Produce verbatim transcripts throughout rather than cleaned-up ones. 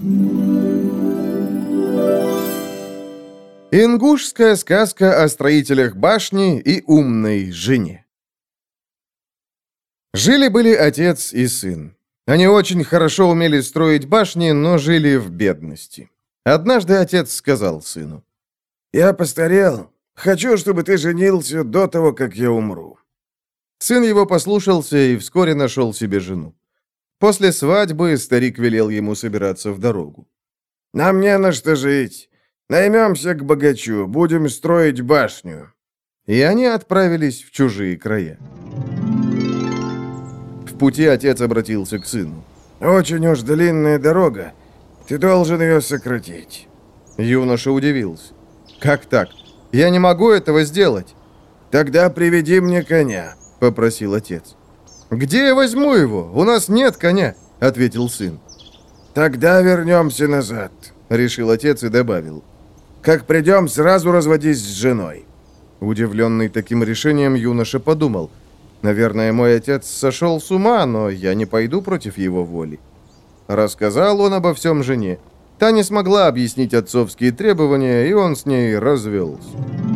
Ингушская сказка о строителях башни и умной жене. Жили-были отец и сын. Они очень хорошо умели строить башни, но жили в бедности. Однажды отец сказал сыну: «Я постарел. Хочу, чтобы ты женился до того, как я умру». Сын его послушался и вскоре нашел себе жену. После свадьбы старик велел ему собираться в дорогу. «Нам не на что жить. Наймемся к богачу, будем строить башню». И они отправились в чужие края. В пути отец обратился к сыну. «Очень уж длинная дорога. Ты должен ее сократить». Юноша удивился. «Как так? Я не могу этого сделать». «Тогда приведи мне коня», — попросил отец. «Где я возьму его? У нас нет коня», — ответил сын. «Тогда вернемся назад», — решил отец и добавил. «Как придем, сразу разводись с женой». Удивленный таким решением, юноша подумал: «Наверное, мой отец сошел с ума, но я не пойду против его воли». Рассказал он обо всем жене. Та не смогла объяснить отцовские требования, и он с ней развелся.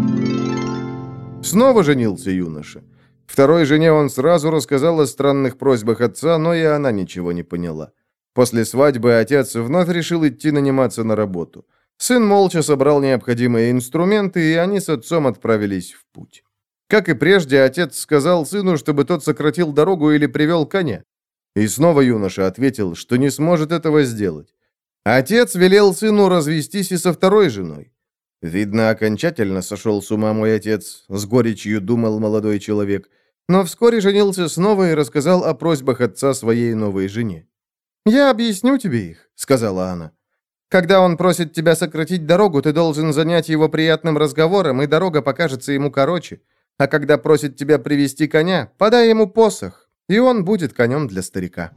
Снова женился юноша. Второй жене он сразу рассказал о странных просьбах отца, но и она ничего не поняла. После свадьбы отец вновь решил идти наниматься на работу. Сын молча собрал необходимые инструменты, и они с отцом отправились в путь. Как и прежде, отец сказал сыну, чтобы тот сократил дорогу или привел коня. И снова юноша ответил, что не сможет этого сделать. Отец велел сыну развестись и со второй женой. Видно, окончательно сошел с ума мой отец, с горечью думал молодой человек, но вскоре женился снова и рассказал о просьбах отца своей новой жене. «Я объясню тебе их», — сказала она. «Когда он просит тебя сократить дорогу, ты должен занять его приятным разговором, и дорога покажется ему короче. А когда просит тебя привести коня, подай ему посох, и он будет конем для старика».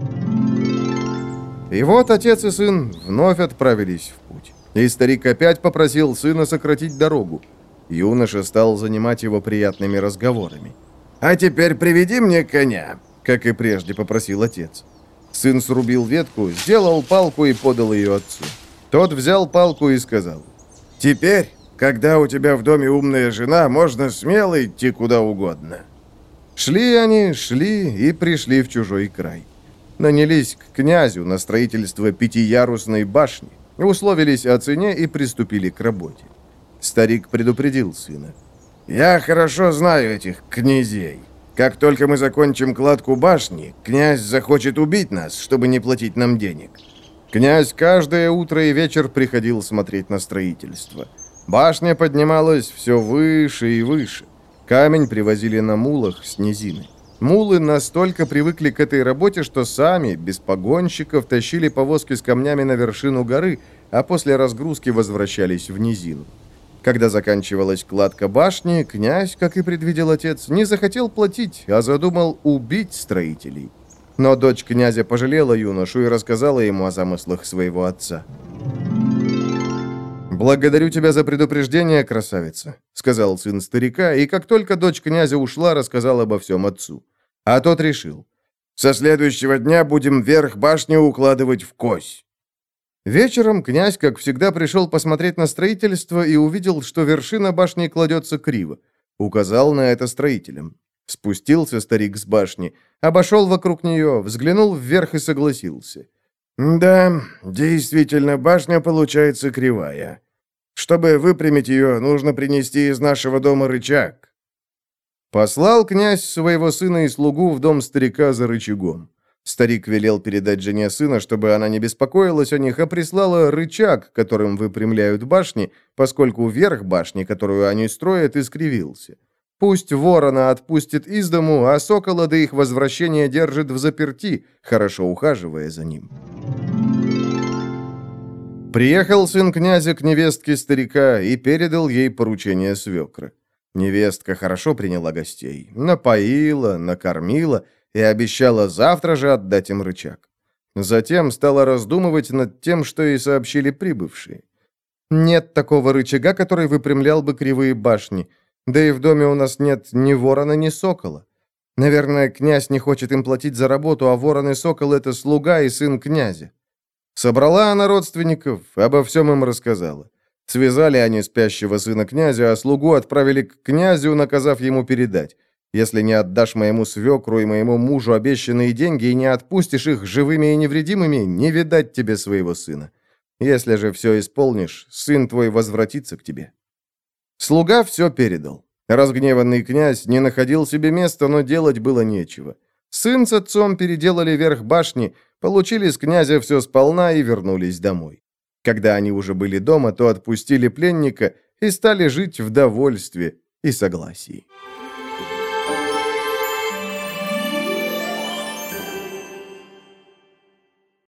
И вот отец и сын вновь отправились в путь. И старик опять попросил сына сократить дорогу. Юноша стал занимать его приятными разговорами. «А теперь приведи мне коня», — как и прежде попросил отец. Сын срубил ветку, сделал палку и подал ее отцу. Тот взял палку и сказал: «Теперь, когда у тебя в доме умная жена, можно смело идти куда угодно». Шли они, шли и пришли в чужой край. Нанялись к князю на строительство пятиярусной башни, условились о цене и приступили к работе. Старик предупредил сына: «Я хорошо знаю этих князей. Как только мы закончим кладку башни, князь захочет убить нас, чтобы не платить нам денег». Князь каждое утро и вечер приходил смотреть на строительство. Башня поднималась все выше и выше. Камень привозили на мулах с низины. Мулы настолько привыкли к этой работе, что сами, без погонщиков, тащили повозки с камнями на вершину горы, а после разгрузки возвращались в низину. Когда заканчивалась кладка башни, князь, как и предвидел отец, не захотел платить, а задумал убить строителей. Но дочь князя пожалела юношу и рассказала ему о замыслах своего отца. «Благодарю тебя за предупреждение, красавица», — сказал сын старика, и как только дочь князя ушла, рассказал обо всем отцу. А тот решил: «Со следующего дня будем верх башни укладывать в кось». Вечером князь, как всегда, пришел посмотреть на строительство и увидел, что вершина башни кладется криво. Указал на это строителям. Спустился старик с башни, обошел вокруг нее, взглянул вверх и согласился: «Да, действительно, башня получается кривая. Чтобы выпрямить ее, нужно принести из нашего дома рычаг». Послал князь своего сына и слугу в дом старика за рычагом. Старик велел передать жене сына, чтобы она не беспокоилась о них, а прислала рычаг, которым выпрямляют башни, поскольку верх башни, которую они строят, искривился. Пусть ворона отпустит из дому, а сокола до их возвращения держит взаперти, хорошо ухаживая за ним. Приехал сын князя к невестке старика и передал ей поручение свекра. Невестка хорошо приняла гостей, напоила, накормила и обещала завтра же отдать им рычаг. Затем стала раздумывать над тем, что ей сообщили прибывшие. «Нет такого рычага, который выпрямлял бы кривые башни. Да и в доме у нас нет ни ворона, ни сокола. Наверное, князь не хочет им платить за работу, а ворон и сокол — это слуга и сын князя». Собрала она родственников, обо всем им рассказала. Связали они спящего сына князя, а слугу отправили к князю, наказав ему передать: «Если не отдашь моему свекру и моему мужу обещанные деньги и не отпустишь их живыми и невредимыми, не видать тебе своего сына. Если же все исполнишь, сын твой возвратится к тебе». Слуга все передал. Разгневанный князь не находил себе места, но делать было нечего. Сын с отцом переделали верх башни, получили с князя все сполна и вернулись домой. Когда они уже были дома, то отпустили пленника и стали жить в довольстве и согласии.